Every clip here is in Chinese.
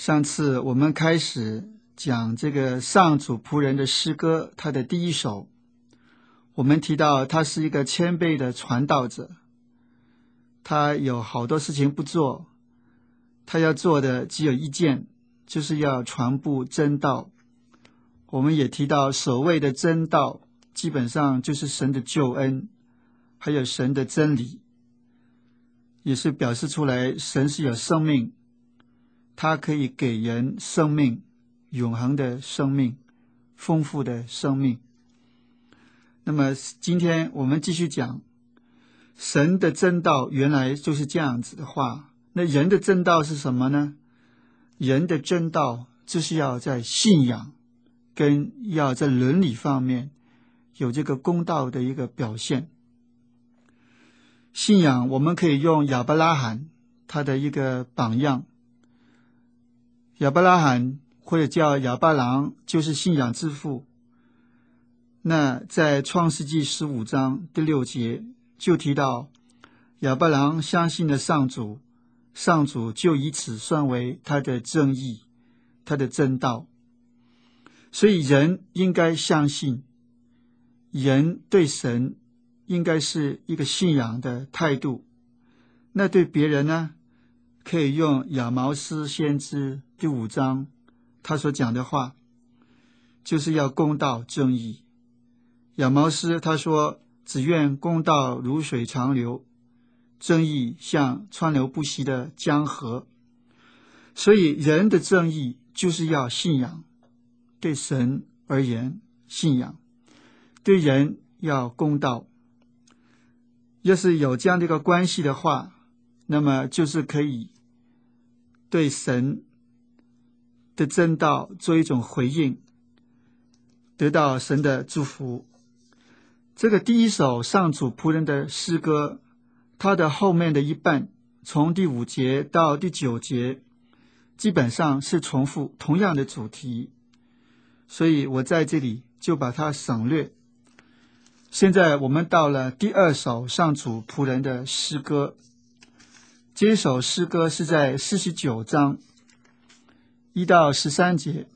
上次我们开始讲这个上主仆人的诗歌，他的第一首，我们提到他是一个谦卑的传道者，他有好多事情不做，他要做的只有一件，就是要传布真道。我们也提到所谓的真道，基本上就是神的救恩，还有神的真理，也是表示出来神是有生命，他可以给人生命，永恒的生命，丰富的生命。那么今天我们继续讲神的真道，原来就是这样子的话，那人的真道是什么呢？人的真道就是要在信仰跟要在伦理方面有这个公道的一个表现。信仰我们可以用亚伯拉罕他的一个榜样，亚伯拉罕或者叫亚伯郎，就是信仰之父。那在创世纪15章第6节就提到亚伯郎相信了上主，上主就以此算为他的正义，他的真道。所以人应该相信，人对神应该是一个信仰的态度。那对别人呢，可以用亚毛斯先知第5章他所讲的话，就是要公道正义。亚毛斯他说，只愿公道如水长流，正义像川流不息的江河。所以人的正义就是要信仰，对神而言信仰，对人要公道。要是有这样的一个关系的话，那么就是可以对神的真道做一种回应，得到神的祝福。这个第一首上主仆人的诗歌，它的后面的一半，从第5节到第9节，基本上是重复同样的主题，所以我在这里就把它省略。现在我们到了第2首上主仆人的诗歌，这一首诗歌是在49章1到13节，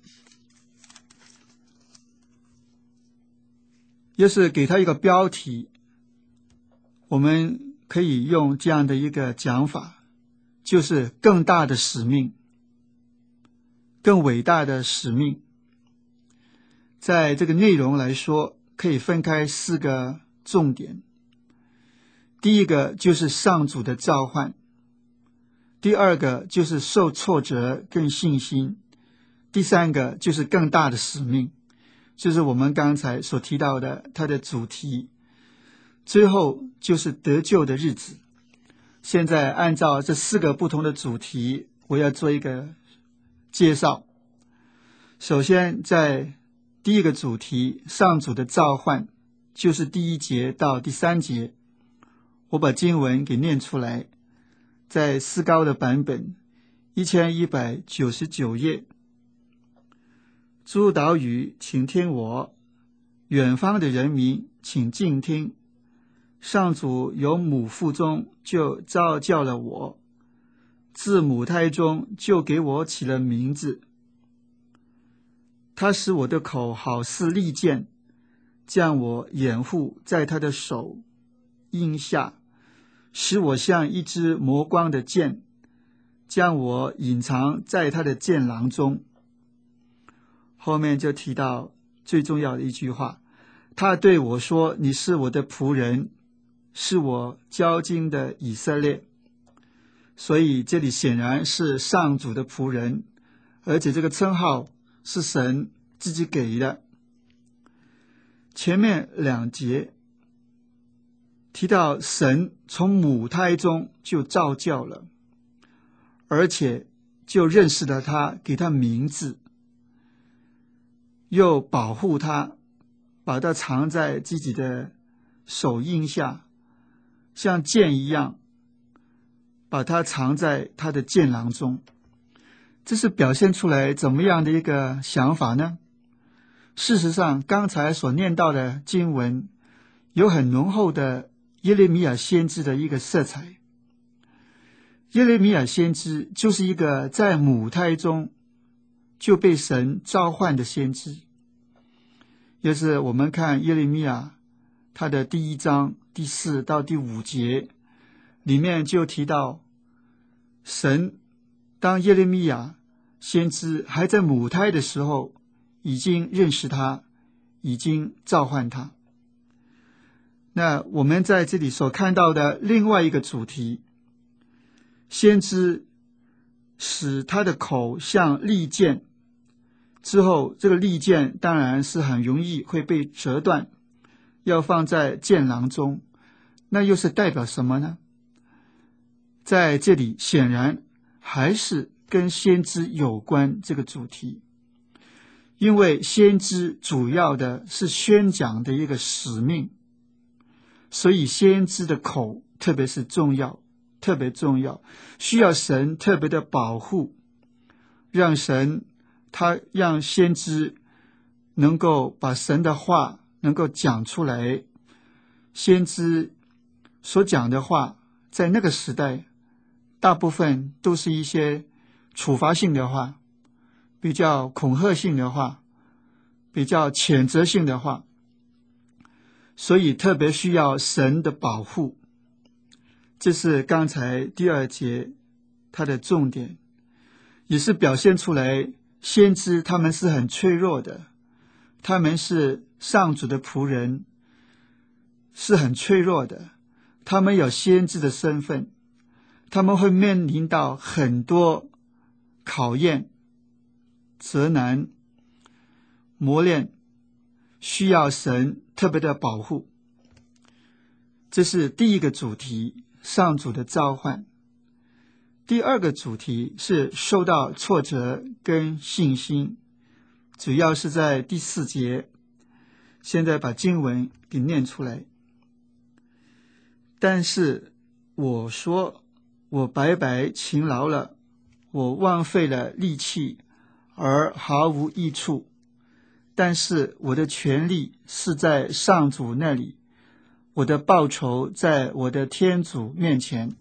要是给他一个标题，我们可以用这样的一个讲法，就是更大的使命，更伟大的使命。在这个内容来说，可以分开4个重点。第一个就是上主的召唤，第二个就是受挫折跟信心，第三个就是更大的使命，就是我们刚才所提到的它的主题，最后就是得救的日子。现在按照这4个不同的主题，我要做一个介绍。首先在第一个主题，上主的召唤，就是第1节到第3节，我把经文给念出来，在思高的版本1199页。诸岛屿请听我，远方的人民请静听。上主由母腹中就召叫了我，自母胎中就给我起了名字。他使我的口好似利剑，将我掩护在他的手荫下，使我像一支磨光的剑，将我隐藏在他的剑囊中。后面就提到最重要的一句话，他对我说，你是我的仆人，是我交经的以色列。所以这里显然是上主的仆人，而且这个称号是神自己给的。前面2节提到神从母胎中就召叫了，而且就认识了他，给他名字，又保护他，把他藏在自己的手荫下，像剑一样把他藏在他的剑囊中。这是表现出来怎么样的一个想法呢？事实上，刚才所念到的经文有很浓厚的耶利米亚先知的一个色彩。耶利米亚先知就是一个在母胎中就被神召唤的先知。也是我们看耶利米亚他的第1章第4到第5节里面就提到，神当耶利米亚先知还在母胎的时候，已经认识他，已经召唤他。那我们在这里所看到的另外一个主题，先知使他的口像利剑，之后这个利剑当然是很容易会被折断，要放在剑囊中，那又是代表什么呢？在这里显然还是跟先知有关这个主题，因为先知主要的是宣讲的一个使命，所以先知的口特别是重要，特别重要，需要神特别的保护，让先知能够把神的话能够讲出来。先知所讲的话在那个时代大部分都是一些处罚性的话，比较恐吓性的话，比较谴责性的话，所以特别需要神的保护。这是刚才第2节它的重点，也是表现出来先知他们是很脆弱的，他们是上主的仆人，是很脆弱的，他们有先知的身份，他们会面临到很多考验、责难、磨练，需要神特别的保护。这是第一个主题，上主的召唤。第2个主题是受到挫折跟信心，主要是在第4节。现在把经文给念出来。但是我说，我白白勤劳了，我枉费了力气，而毫无益处。但是我的权利是在上主那里，我的报酬在我的天主面前。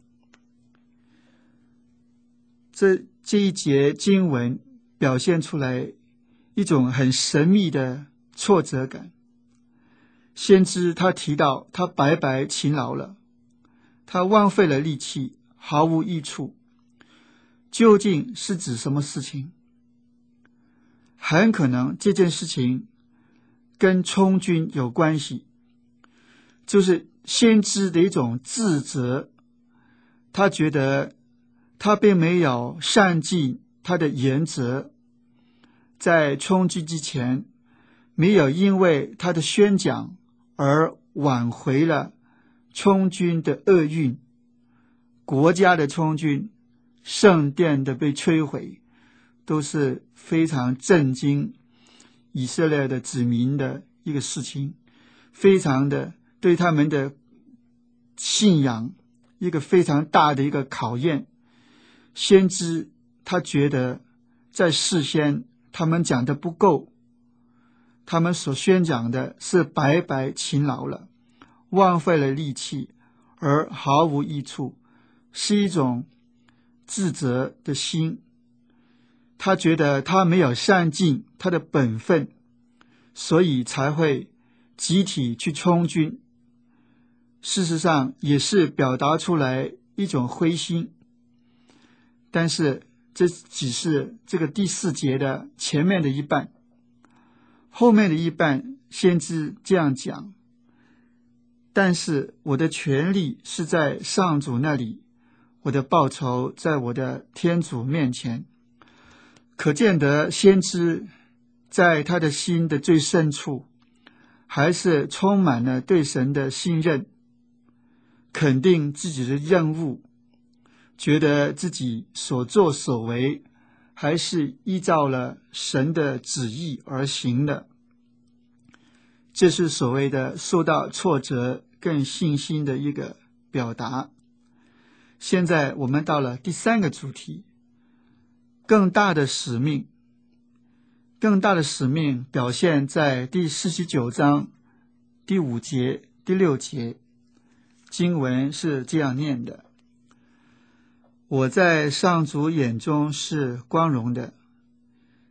这一节经文表现出来一种很神秘的挫折感。先知他提到他白白勤劳了，他枉费了力气，毫无益处。究竟是指什么事情？很可能这件事情跟充军有关系，就是先知的一种自责，他觉得他并没有善尽他的原则，在充军之前没有因为他的宣讲而挽回了充军的厄运，国家的充军，圣殿的被摧毁，都是非常震惊以色列的子民的一个事情，非常的对他们的信仰一个非常大的一个考验。先知他觉得在事先他们讲的不够，他们所宣讲的是白白勤劳了，枉费了力气，而毫无益处，是一种自责的心。他觉得他没有善尽他的本分，所以才会集体去充军。事实上也是表达出来一种灰心。但是这只是这个第4节的前面的一半，后面的一半先知这样讲，但是我的权利是在上主那里，我的报酬在我的天主面前。可见得先知在他的心的最深处还是充满了对神的信任，肯定自己的任务，觉得自己所作所为还是依照了神的旨意而行的。这是所谓的受到挫折更信心的一个表达。现在我们到了第3个主题，更大的使命。更大的使命表现在第49章第5节第6节，经文是这样念的：我在上主眼中是光荣的，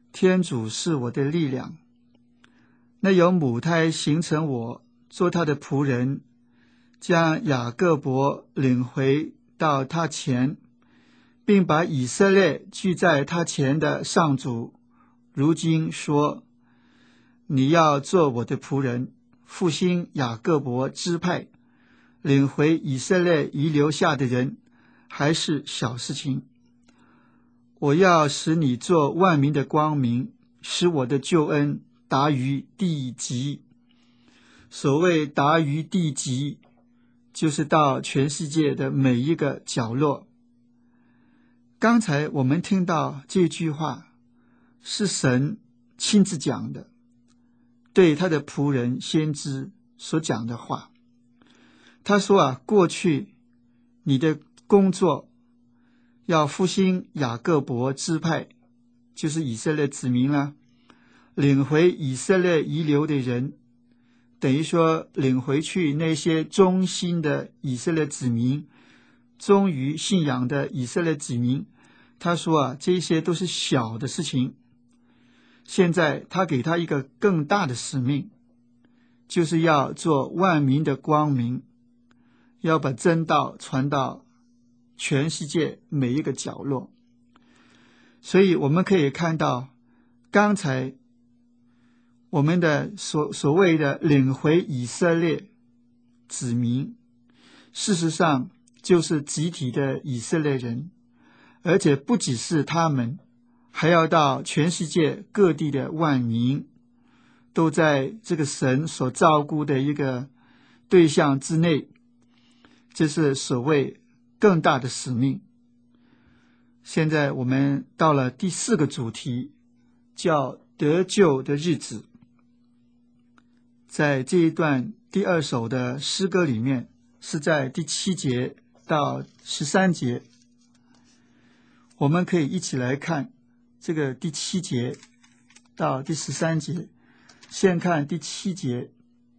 天主是我的力量。那由母胎形成我，做他的仆人，将雅各伯领回到他前，并把以色列聚在他前的上主，如今说：你要做我的仆人，复兴雅各伯支派，领回以色列遗留下的人，还是小事情。我要使你做万民的光明，使我的救恩达于地极。所谓达于地极，就是到全世界的每一个角落。刚才我们听到这句话是神亲自讲的，对他的仆人先知所讲的话。他说过去你的工作要复兴雅各伯支派，就是以色列子民了，领回以色列遗留的人，等于说领回去那些忠心的以色列子民，忠于信仰的以色列子民。他说这些都是小的事情，现在他给他一个更大的使命，就是要做万民的光明，要把真道传到全世界每一个角落。所以我们可以看到，刚才我们的所谓的领回以色列子民，事实上就是集体的以色列人，而且不只是他们，还要到全世界各地的万民，都在这个神所照顾的一个对象之内。这是所谓更大的使命。现在我们到了第4个主题，叫得救的日子。在这一段第2首的诗歌里面，是在第7节到13节，我们可以一起来看这个第7节到第13节。先看第7节，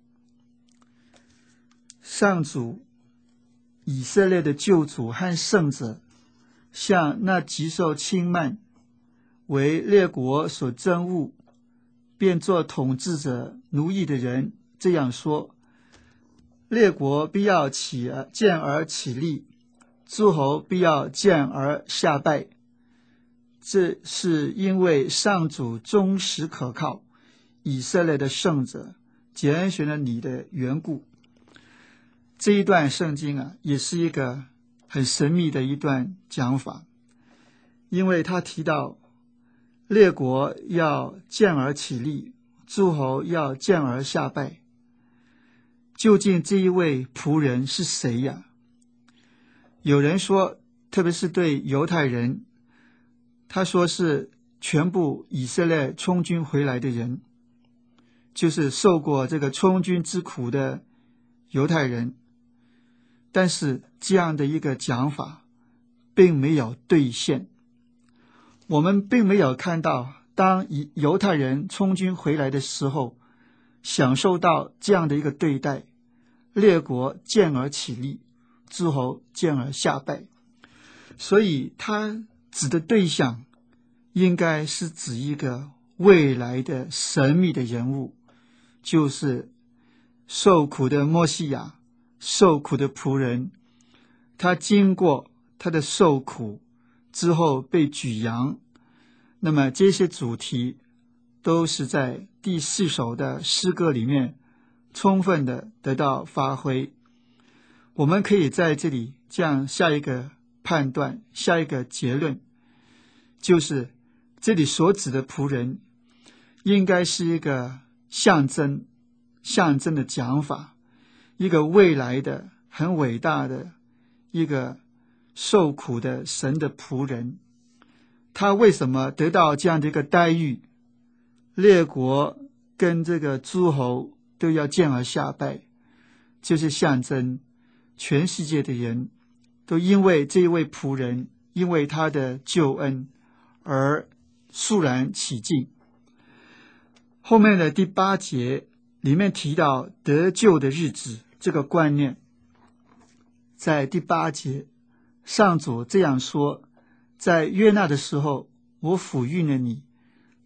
上主以色列的救主和圣者，向那极受轻慢，为列国所憎恶，便做统治者奴役的人这样说：列国必要见而起立，诸侯必要见而下拜。这是因为上主忠实可靠，以色列的圣者拣选了你的缘故。这一段圣经也是一个很神秘的一段讲法，因为他提到列国要见而起立，诸侯要见而下拜。究竟这一位仆人是谁呀？有人说，特别是对犹太人，他说是全部以色列充军回来的人，就是受过这个充军之苦的犹太人。但是这样的一个讲法并没有兑现，我们并没有看到当犹太人充军回来的时候享受到这样的一个对待，列国见而起立，诸侯见而下拜。所以他指的对象应该是指一个未来的神秘的人物，就是受苦的默西亚，受苦的仆人。他经过他的受苦之后被举扬，那么这些主题都是在第4首的诗歌里面充分的得到发挥。我们可以在这里这样下一个判断，下一个结论，就是这里所指的仆人应该是一个象征的讲法，一个未来的很伟大的一个受苦的神的仆人。他为什么得到这样的一个待遇？列国跟这个诸侯都要见而下拜，就是象征全世界的人都因为这一位仆人，因为他的救恩而肃然起敬。后面的第8节里面提到得救的日子这个观念，在第8节上主这样说：在悦纳的时候，我抚育了你，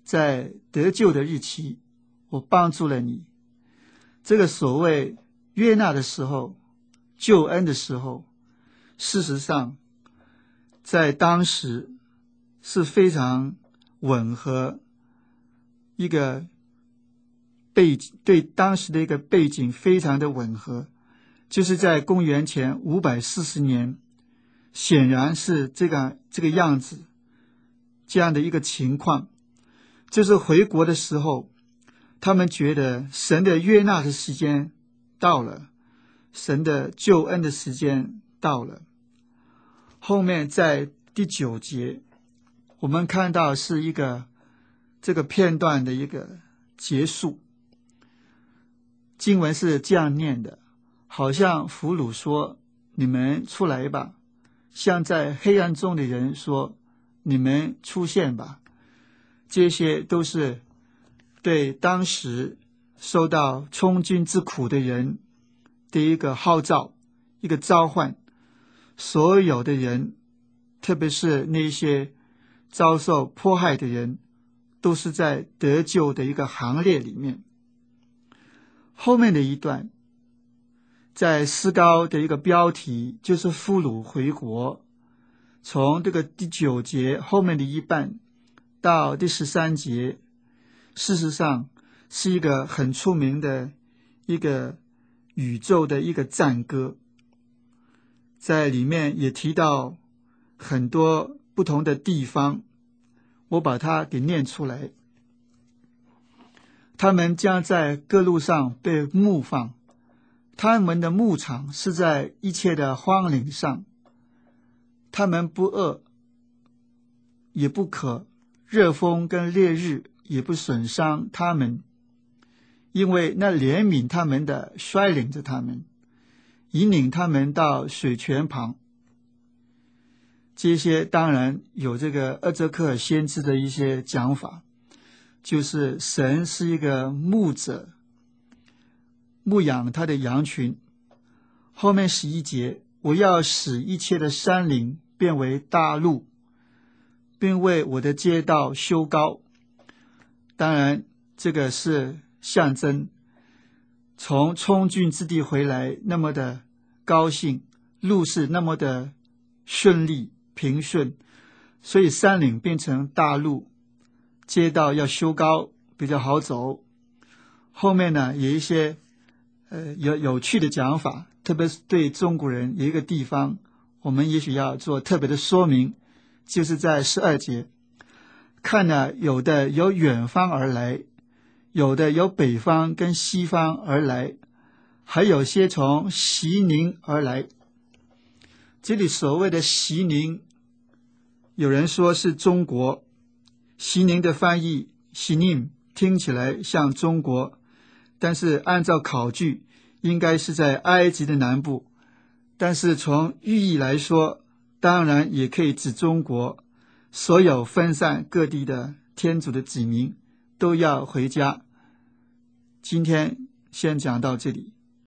在得救的日期，我帮助了你。这个所谓悦纳的时候，救恩的时候，事实上在当时是非常吻合一个背景，对当时的一个背景非常的吻合，就是在公元前540年，显然是这个样子，这样的一个情况，就是回国的时候，他们觉得神的悦纳的时间到了，神的救恩的时间到了。后面在第9节，我们看到是一个这个片段的一个结束。经文是这样念的，好像俘虏说，你们出来吧，像在黑暗中的人说，你们出现吧。这些都是对当时受到充军之苦的人的一个号召，一个召唤。所有的人，特别是那些遭受迫害的人，都是在得救的一个行列里面。后面的一段，在诗高的一个标题就是俘虏回国，从这个第9节后面的一半到第13节，事实上是一个很出名的一个宇宙的一个赞歌，在里面也提到很多不同的地方，我把它给念出来。他们将在各路上被牧放，他们的牧场是在一切的荒岭上，他们不饿也不渴，热风跟烈日也不损伤他们，因为那怜悯他们的率领着他们，引领他们到水泉旁。这些当然有这个厄则克尔先知的一些讲法，就是神是一个牧者，牧养他的羊群。后面11节，我要使一切的山岭变为大路，并为我的街道修高。当然这个是象征从充军之地回来那么的高兴，路是那么的顺利平顺，所以山岭变成大路，街道要修高，比较好走。后面呢有一些有趣的讲法，特别是对中国人有一个地方我们也许要做特别的说明，就是在12节，看了有的由远方而来，有的由北方跟西方而来，还有些从西宁而来。这里所谓的西宁，有人说是中国，西宁的翻译西宁听起来像中国，但是按照考据应该是在埃及的南部，但是从寓意来说，当然也可以指中国。所有分散各地的天主的子民都要回家。今天先讲到这里。